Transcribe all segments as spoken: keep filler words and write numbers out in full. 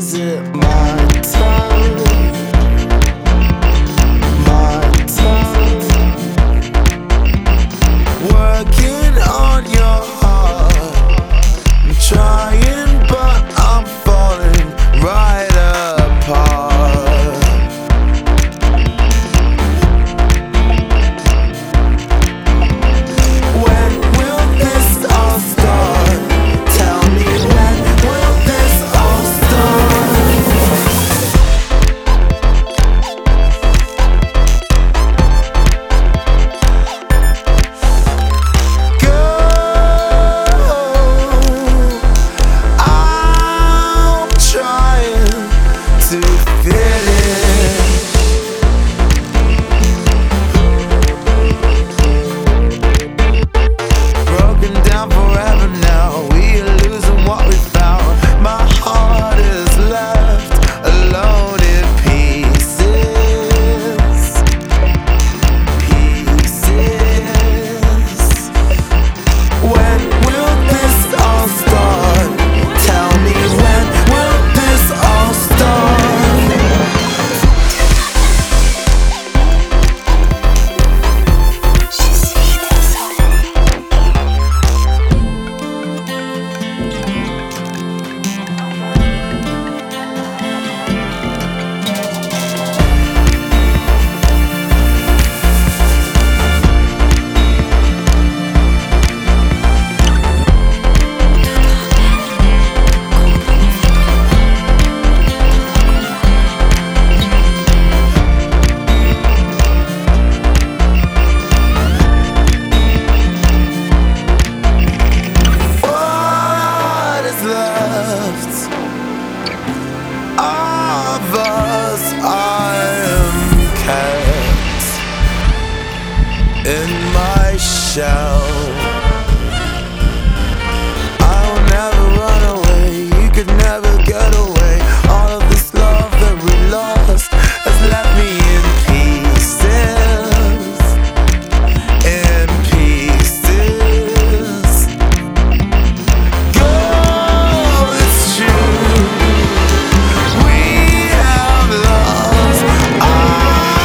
is it my time? My time. Working on your heart. I'm trying but I'm falling right apart. When will this all start? Tell me, when will this all start? Girl, I'm trying to fit in. Broken down forever now, we are losing what we found. My heart is left alone in pieces. Pieces. When will this all start? Tell me, when will this all start? What is left of us? I am kept in my shell. I will never run away, you could never get away. All of this love that we lost has left me in pieces. In pieces. Girl, it's true, we have lost all.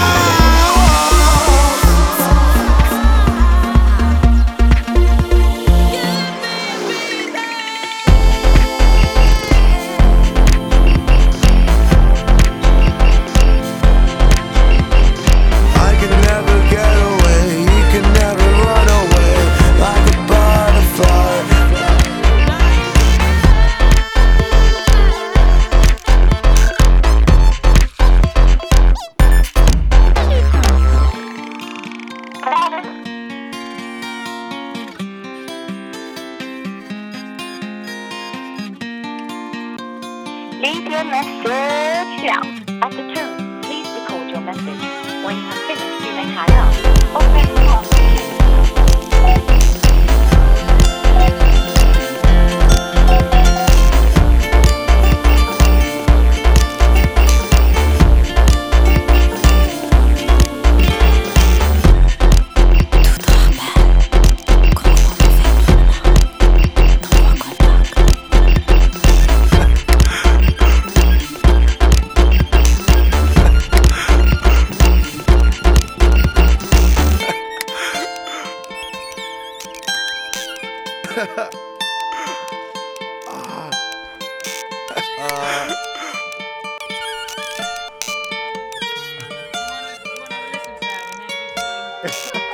I could never get away, you could never run away like a butterfly. Leave your message now. At the tone, please record your message. When you have finished, you may hang up or press the pound key. Uh,